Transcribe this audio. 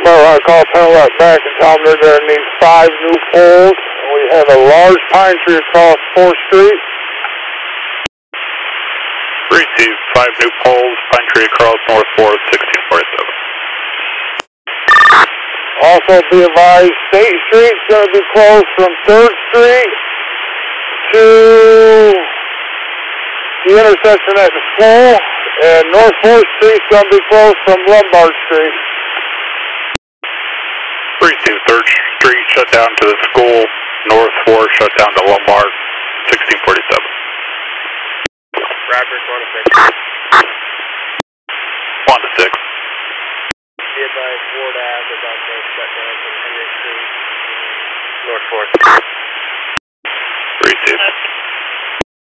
I call Penelette back and tell them they're going to need 5 new poles. We have a large pine tree across 4th Street. Received 5 new poles, pine tree across North 4th, 1647. Also be advised, State Street's going to be closed from 3rd Street to the intersection at the school, and North 4th Street's going to be closed from Lombard Street. Received 3rd Street shut down to the school, North 4 shut down to Lombard, 1647. Rapid 1 to 6. 1 to 6. Be advised, Ward Ave is also shut down from Henry Street, North 4th. Received.